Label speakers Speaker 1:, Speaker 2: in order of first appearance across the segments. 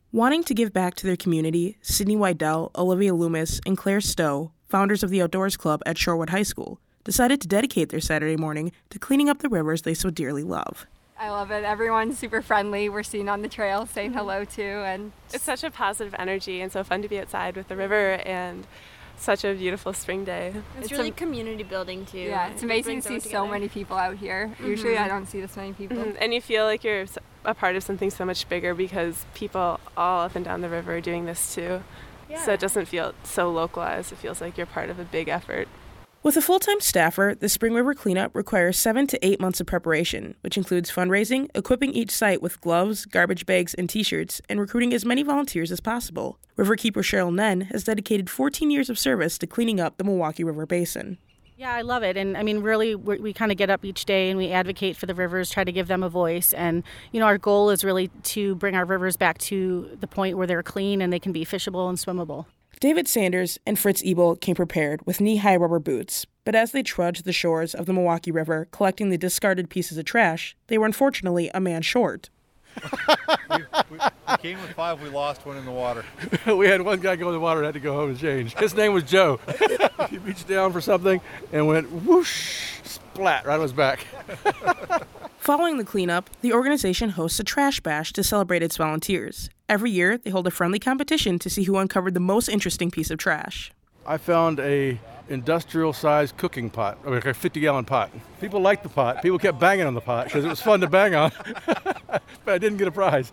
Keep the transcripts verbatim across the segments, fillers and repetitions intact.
Speaker 1: Wanting to give back to their community, Sydney Wydell, Olivia Loomis, and Claire Stowe, founders of the Outdoors Club at Shorewood High School, decided to dedicate their Saturday morning to cleaning up the rivers they so dearly love.
Speaker 2: I love it. Everyone's super friendly. We're seen on the trail saying hello to, and
Speaker 3: it's such a positive energy and so fun to be outside with the river and such a beautiful spring day.
Speaker 4: It's,
Speaker 2: it's
Speaker 4: really
Speaker 2: a,
Speaker 4: community building too.
Speaker 2: Yeah, it's amazing to see so many people out here. Mm-hmm. Usually I don't see this many people.
Speaker 3: Mm-hmm. And you feel like you're a part of something so much bigger because people all up and down the river are doing this too. Yeah. So it doesn't feel so localized. It feels like you're part of a big effort.
Speaker 1: With a full-time staffer, the Spring River cleanup requires seven to eight months of preparation, which includes fundraising, equipping each site with gloves, garbage bags, and T-shirts, and recruiting as many volunteers as possible. Riverkeeper Cheryl Nen has dedicated fourteen years of service to cleaning up the Milwaukee River Basin.
Speaker 5: Yeah, I love it. And I mean, really, we, we kind of get up each day and we advocate for the rivers, try to give them a voice. And, you know, our goal is really to bring our rivers back to the point where they're clean and they can be fishable and swimmable.
Speaker 1: David Sanders and Fritz Ebel came prepared with knee-high rubber boots, but as they trudged the shores of the Milwaukee River collecting the discarded pieces of trash, they were unfortunately a man short.
Speaker 6: we, we, we came with five, we lost one in the water.
Speaker 7: We had one guy go in the water and had to go home and change. His name was Joe. He reached down for something and went whoosh, splat right on his back.
Speaker 1: Following the cleanup, the organization hosts a trash bash to celebrate its volunteers. Every year, they hold a friendly competition to see who uncovered the most interesting piece of trash.
Speaker 7: I found a industrial-sized cooking pot, like a fifty-gallon pot. People liked the pot. People kept banging on the pot because it was fun to bang on, but I didn't get a prize.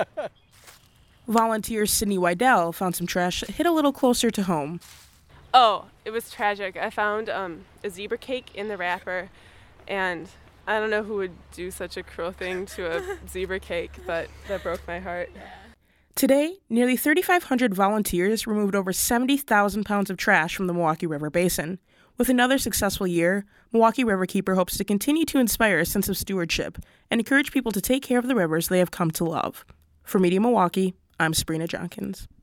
Speaker 1: Volunteer Sydney Wydell found some trash that hit a little closer to home.
Speaker 3: Oh, it was tragic. I found um, a zebra cake in the wrapper, and I don't know who would do such a cruel thing to a zebra cake, but that broke my heart.
Speaker 1: Today, nearly thirty-five hundred volunteers removed over seventy thousand pounds of trash from the Milwaukee River Basin. With another successful year, Milwaukee Riverkeeper hopes to continue to inspire a sense of stewardship and encourage people to take care of the rivers they have come to love. For Media Milwaukee, I'm Sabrina Jonkins.